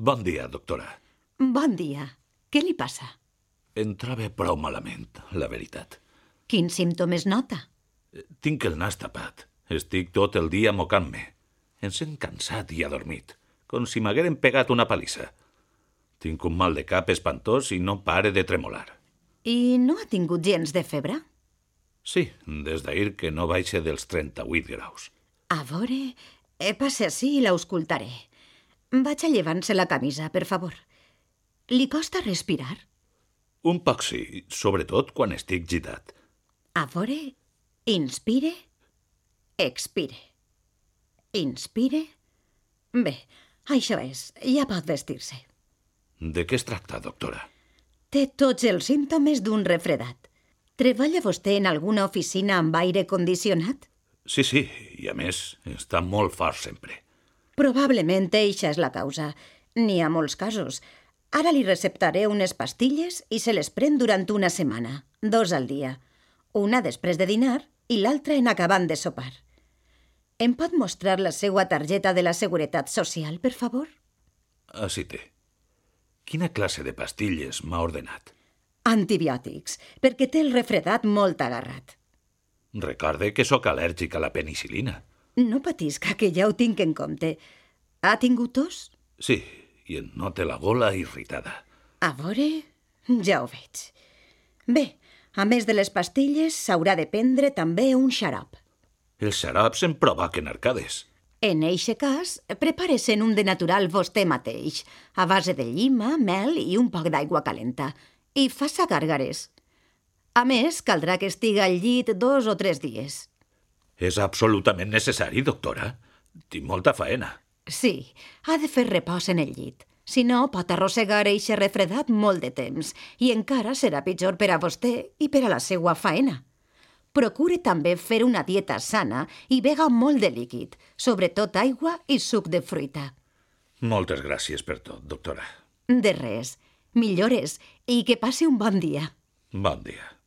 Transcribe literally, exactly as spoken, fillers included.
Bon dia, doctora. Bon dia. Què li passa? Em trobo prou malament, la veritat. Quins símptomes nota? Tinc el nas tapat. Estic tot el dia mocant-me. Em sent cansat i adormit, com si m'hagueren pegat una palissa. Tinc un mal de cap espantós i no pare de tremolar. I no ha tingut gens de febre? Sí, des d'ahir que no baixa dels trenta-vuit graus. A veure, eh, passe ací i l'auscultaré. Vaig a llevant-se la camisa, per favor. Li costa respirar? Un poc sí, sobretot quan estic gitat. A veure, inspire, expire. Inspire. Bé, això és, ja pot vestir-se. De què es tracta, doctora? Té tots els símptomes d'un refredat. Treballa vostè en alguna oficina amb aire condicionat? Sí, sí, i a més, està molt fort sempre. Probablement eixa és la causa. N'hi ha molts casos. Ara li receptaré unes pastilles i se les pren durant una setmana, dos al dia. Una després de dinar i l'altra en acabant de sopar. Em pot mostrar la seva targeta de la Seguretat Social, per favor? Així té. Quina classe de pastilles m'ha ordenat? Antibiòtics, perquè té el refredat molt agarrat. Recorde que sóc al·lèrgic a la penicil·lina. No patisca, que ja ho tinc en compte. Ha tingut tos? Sí, i em nota la gola irritada. A veure, ja ho veig. Bé, a més de les pastilles, s'haurà de prendre també un xarop. Els xarops em provoquen arcades. En eixe cas, prepare-se'n un de natural vostè mateix, a base de llima, mel i un poc d'aigua calenta, i faça gàrgares. A més, caldrà que estiga al llit dos o tres dies. És absolutament necessari, doctora. Tinc molta faena. Sí, ha de fer repòs en el llit. Si no, pot arrossegar eixe refredat molt de temps i encara serà pitjor per a vostè i per a la seva faena. Procure també fer una dieta sana i bega molt de líquid, sobretot aigua i suc de fruita. Moltes gràcies per tot, doctora. De res. Millores i que passi un bon dia. Bon dia.